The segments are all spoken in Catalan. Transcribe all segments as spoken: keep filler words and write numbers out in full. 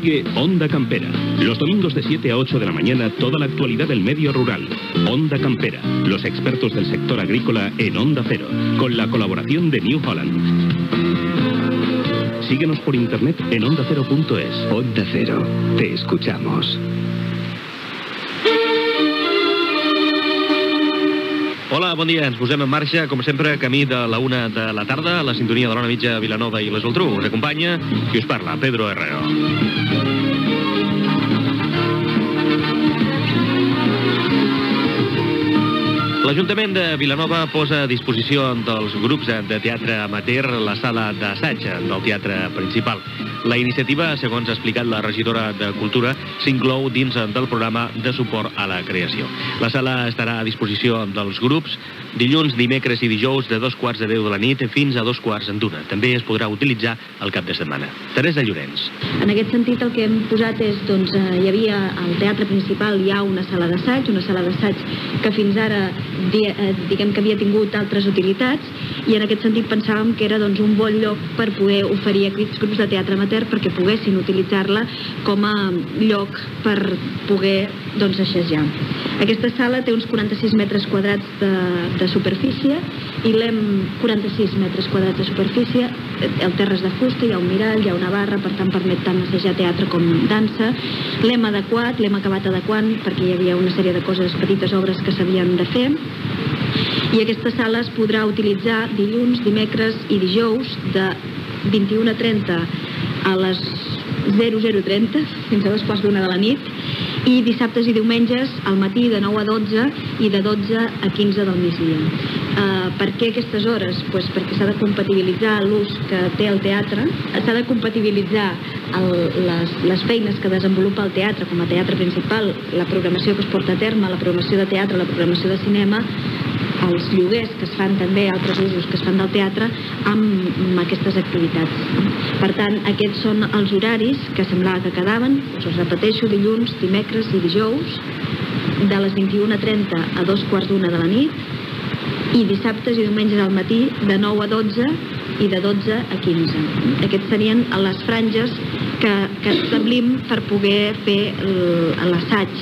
Sigue Onda Campera. Los domingos de siete a ocho de la mañana, toda la actualidad del medio rural. Onda Campera. Los expertos del sector agrícola en Onda Cero. Con la colaboración de New Holland. Síguenos por internet en onda cero punto es. Onda Cero. Te escuchamos. Hola, bon dia. Ens posem en marxa, com sempre, camí de la una de la tarda, a la sintonia de l'Ona Mitja, Vilanova i la Geltrú. Us acompanya qui us parla, Pedro Herrero. L'Ajuntament de Vilanova posa a disposició dels grups de teatre amateur la sala d'assaig del teatre principal. La iniciativa, segons ha explicat la regidora de Cultura, s'inclou dins del programa de suport a la creació. La sala estarà a disposició dels grups dilluns, dimecres i dijous de dos quarts de deu de la nit fins a dos quarts d'una. També es podrà utilitzar el cap de setmana. Teresa Llorenç. En aquest sentit, el que hem posat és, doncs, hi havia al teatre principal hi ha una sala d'assaig, una sala d'assaig que fins ara diguem que havia tingut altres utilitats, i en aquest sentit pensàvem que era doncs, un bon lloc per poder oferir a aquests grups de teatre amateur perquè poguessin utilitzar-la com a lloc per poder doncs, assajar. Aquesta sala té uns quaranta-sis metres quadrats de, de superfície i l'hem quaranta-sis metres quadrats de superfície, el terra és de fusta, hi ha un mirall, hi ha una barra, per tant permet tant assajar teatre com dansa. L'hem adequat, l'hem acabat adequant perquè hi havia una sèrie de coses, petites obres que s'havien de fer, i aquesta sala es podrà utilitzar dilluns, dimecres i dijous de vint-i-una trenta a les zero zero trenta fins a dos quarts d'una de la nit, i dissabtes i diumenges al matí de nou a dotze i de dotze a quinze del migdia. Uh, per què aquestes hores? Pues perquè s'ha de compatibilitzar l'ús que té el teatre, s'ha de compatibilitzar el, les, les feines que desenvolupa el teatre com a teatre principal, la programació que es porta a terme, la programació de teatre, la programació de cinema, els lloguers que es fan també, altres usos que es fan del teatre, amb, amb aquestes activitats. Per tant, aquests són els horaris que semblava que quedaven, us els repeteixo, dilluns, dimecres i dijous, de les vint-i-una trenta a dos quarts d'una de la nit, i dissabtes i diumenges al matí de nou a dotze i de dotze a quinze. Aquests serien les franges que, que establim per poder fer l'assaig.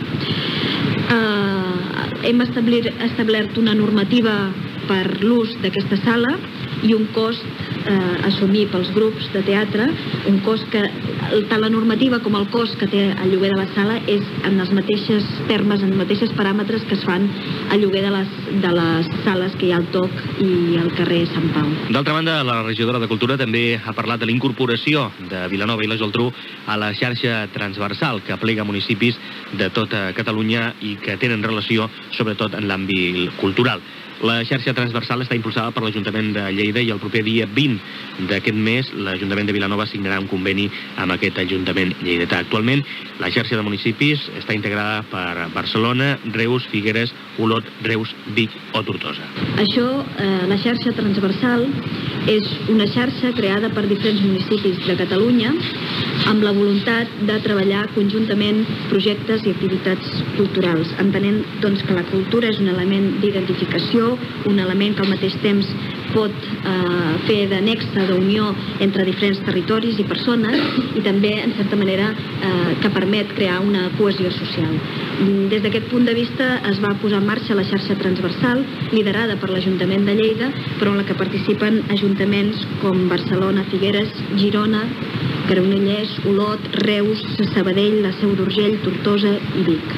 Uh, hem establert, establert una normativa per l'ús d'aquesta sala i un cost eh, assumir pels grups de teatre, un cost que tant la normativa com el cost que té el lloguer de la sala és en els mateixos termes, en els mateixos paràmetres que es fan al lloguer de les, de les sales que hi ha al Toc i al carrer Sant Pau. D'altra banda, la regidora de Cultura també ha parlat de l'incorporació de Vilanova i la Geltrú a la xarxa transversal que aplega municipis de tota Catalunya i que tenen relació sobretot en l'àmbit cultural. La xarxa transversal està impulsada per l'Ajuntament de Lleida i el proper dia vint d'aquest mes l'Ajuntament de Vilanova signarà un conveni amb aquest Ajuntament lleidatà. Actualment, la xarxa de municipis està integrada per Barcelona, Reus, Figueres, Olot, Reus, Vic o Tortosa. Això, eh, la xarxa transversal, és una xarxa creada per diferents municipis de Catalunya amb la voluntat de treballar conjuntament projectes i activitats culturals, entenent doncs, que la cultura és un element d'identificació, un element que al mateix temps pot eh, fer de nexe d'unió entre diferents territoris i persones i també, en certa manera, eh, que permet crear una cohesió social. Des d'aquest punt de vista es va posar en marxa la xarxa transversal liderada per l'Ajuntament de Lleida, però en la que participen ajuntaments com Barcelona, Figueres, Girona, Granollers, Olot, Reus, Sabadell, la Seu d'Urgell, Tortosa i Vic.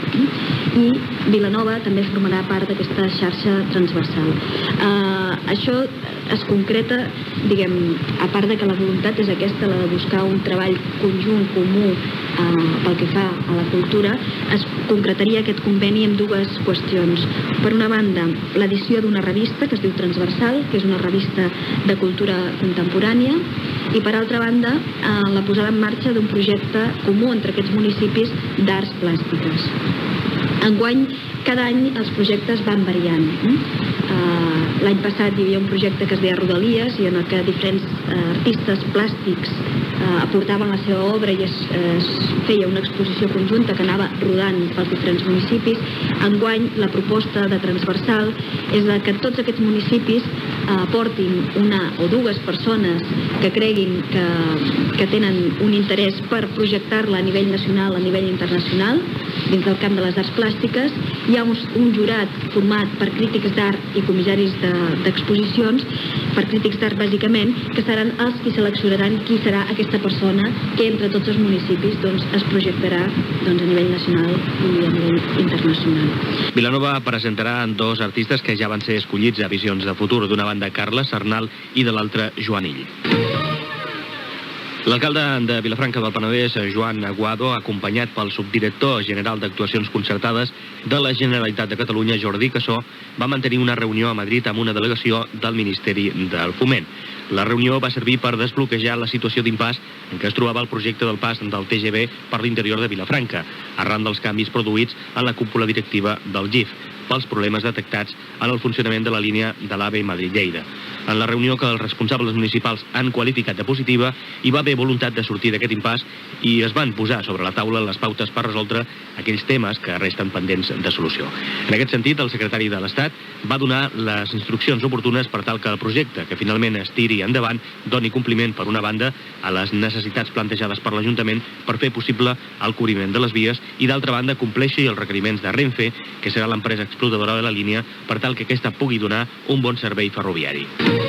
I Vilanova també formarà part d'aquesta xarxa transversal. Uh, això es concreta, diguem, a part de que la voluntat és aquesta, la de buscar un treball conjunt, comú, uh, pel que fa a la cultura, es concretaria aquest conveni amb dues qüestions. Per una banda, l'edició d'una revista que es diu Transversal, que és una revista de cultura contemporània, i per altra banda, uh, la posada en marxa d'un projecte comú entre aquests municipis d'arts plàstiques. Enguany, cada any els projectes van variant. L'any passat hi havia un projecte que es deia Rodalies i en el que diferents artistes plàstics aportaven la seva obra i es feia una exposició conjunta que anava rodant pels diferents municipis. Enguany, la proposta de transversal és que tots aquests municipis aportin una o dues persones que creguin que, que tenen un interès per projectar-la a nivell nacional, a nivell internacional, dins del camp de les arts plàstiques. Hi ha un, un jurat format per crítics d'art i comissaris d'exposicions, de, per crítics d'art bàsicament, que seran els qui seleccionaran qui serà aquesta persona que entre tots els municipis doncs, es projectarà doncs, a nivell nacional i a nivell internacional. Vilanova presentarà dos artistes que ja van ser escollits a Visions de Futur, d'una banda Carles Arnal i de l'altra Joanill. L'alcalde de Vilafranca del Penedès, Joan Aguado, acompanyat pel subdirector general d'Actuacions Concertades de la Generalitat de Catalunya, Jordi Cassó, va mantenir una reunió a Madrid amb una delegació del Ministeri del Foment. La reunió va servir per desbloquejar la situació d'impàs en què es trobava el projecte del pas del T G V per l'interior de Vilafranca, arran dels canvis produïts en la cúpula directiva del G I F, pels problemes detectats en el funcionament de la línia de l'AVE Madrid-Lleida. En la reunió que els responsables municipals han qualificat de positiva, hi va haver voluntat de sortir d'aquest impàs i es van posar sobre la taula les pautes per resoldre aquells temes que resten pendents de solució. En aquest sentit, el secretari de l'Estat va donar les instruccions oportunes per tal que el projecte, que finalment es tiri endavant, doni compliment, per una banda, a les necessitats plantejades per l'Ajuntament per fer possible el cobriment de les vies i, d'altra banda, compleixi els requeriments de Renfe, que serà l'empresa explotadora de la línia, per tal que aquesta pugui donar un bon servei ferroviari.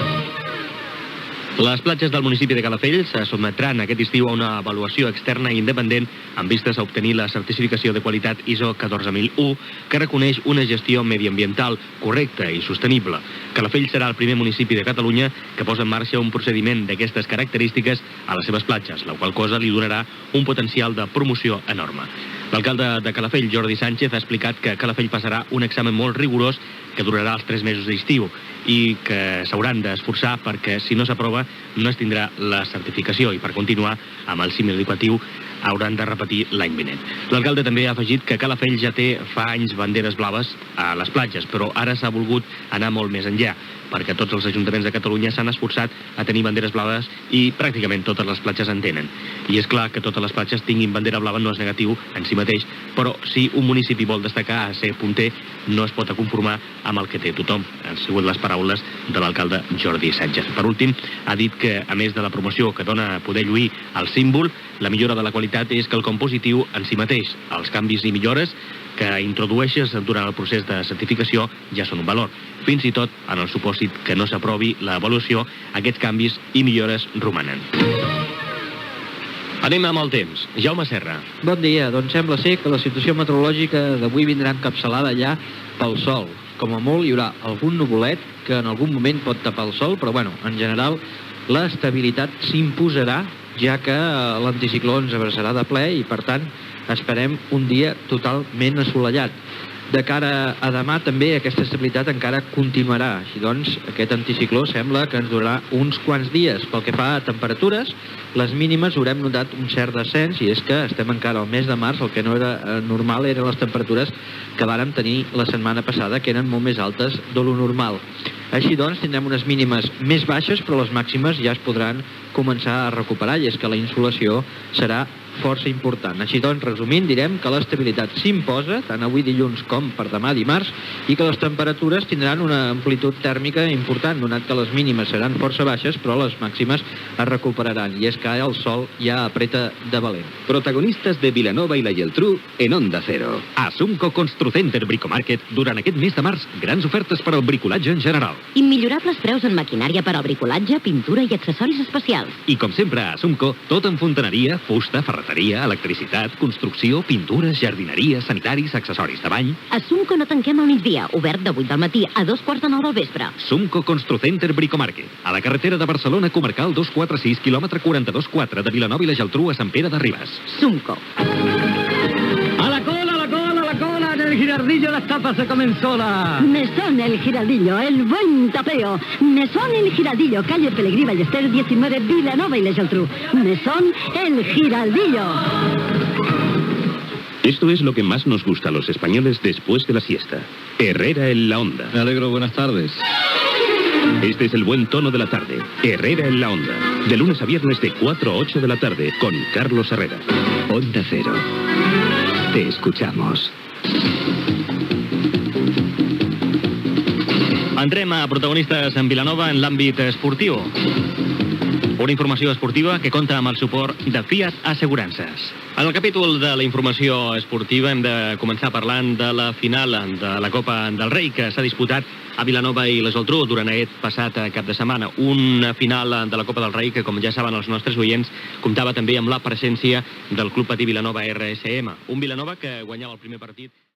Les platges del municipi de Calafell se sotmetran aquest estiu a una avaluació externa i independent amb vistes a obtenir la certificació de qualitat I S O catorze mil u, que reconeix una gestió mediambiental correcta i sostenible. Calafell serà el primer municipi de Catalunya que posa en marxa un procediment d'aquestes característiques a les seves platges, la qual cosa li donarà un potencial de promoció enorme. L'alcalde de Calafell, Jordi Sánchez, ha explicat que Calafell passarà un examen molt rigorós que durarà els tres mesos d'estiu i que s'hauran d'esforçar perquè, si no s'aprova, no es tindrà la certificació i per continuar amb el símil educatiu hauran de repetir l'any vinent. L'alcalde també ha afegit que Calafell ja té fa anys banderes blaves a les platges, però ara s'ha volgut anar molt més enllà, perquè tots els ajuntaments de Catalunya s'han esforçat a tenir banderes blaves i pràcticament totes les platges en tenen. I és clar que totes les platges tinguin bandera blava no és negatiu en si mateix, però si un municipi vol destacar a ser punter, no es pot conformar amb el que té tothom. Han sigut les paraules de l'alcalde Jordi Sánchez. Per últim, ha dit que, a més de la promoció que dona poder lluir el símbol, la millora de la qualitat és quelcom positiu en si mateix. Els canvis i millores que introdueixes durant el procés de certificació ja són un valor. Fins i tot, en el supòsit que no s'aprovi l'avaluació, aquests canvis i millores romanen. Anem amb el temps. Jaume Serra. Bon dia. Doncs sembla ser que la situació meteorològica d'avui vindrà encapçalada ja pel sol. Com a molt hi haurà algun nuvolet que en algun moment pot tapar el sol, però bueno, en general l'estabilitat s'imposarà, ja que l'anticicló ens abraçarà de ple i per tant esperem un dia totalment assolellat. De cara a demà també aquesta estabilitat encara continuarà. Així doncs, aquest anticicló sembla que ens durarà uns quants dies. Pel que fa a temperatures, les mínimes haurem notat un cert descens i és que estem encara al mes de març, el que no era normal eren les temperatures que vàrem tenir la setmana passada, que eren molt més altes de lo normal. Així doncs, tindrem unes mínimes més baixes, però les màximes ja es podran començar a recuperar, i és que la insolació serà força important. Així doncs, resumint, direm que l'estabilitat s'imposa, tant avui dilluns com per demà dimarts, i que les temperatures tindran una amplitud tèrmica important, donat que les mínimes seran força baixes, però les màximes es recuperaran, i és que el sol ja apreta de valent. Protagonistes de Vilanova i la Geltrú en Onda Cero. A Sumco Construcenter Bricomarket, durant aquest mes de març, grans ofertes per al bricolatge en general. Immillorables preus en maquinària per al bricolatge, pintura i accessoris especials. I com sempre a Sumco, tot en fontaneria, fusta, ferreteria, electricitat, construcció, pintures, jardineria, sanitaris, accessoris de bany. A Sumco no tanquem al migdia, obert de vuit del matí a dos quarts de nou del vespre. Sumco Construcenter Bricomarket, a la carretera de Barcelona Comarcal dos quatre sis, quilòmetre quaranta-dos quatre de Vilanova i la Geltrú a Sant Pere de Ribes. Sumco. A la cola, a la cola, a la cola, en el Girardillo las tapas se comenzó la... Mesón El Giraldillo, el buen tapeo. Mesón El Giraldillo, calle Pelegrí Ballester diecinueve, Vilanova y la Geltrú. Mesón El Giraldillo. Esto es lo que más nos gusta a los españoles después de la siesta. Herrera en la Onda. Me alegro, buenas tardes. Este es el buen tono de la tarde. Herrera en la Onda. De lunes a viernes de cuatro a ocho de la tarde con Carlos Herrera. Onda Cero. Te escuchamos. Entrem a protagonistes en Vilanova en l'àmbit esportiu. Una informació esportiva que compta amb el suport de Fiat Assegurances. En el capítol de la informació esportiva hem de començar parlant de la final de la Copa del Rei que s'ha disputat a Vilanova i la Geltrú durant aquest passat cap de setmana. Una final de la Copa del Rei que, com ja saben els nostres oients, comptava també amb la presència del Club Patí Vilanova R S M. Un Vilanova que guanyava el primer partit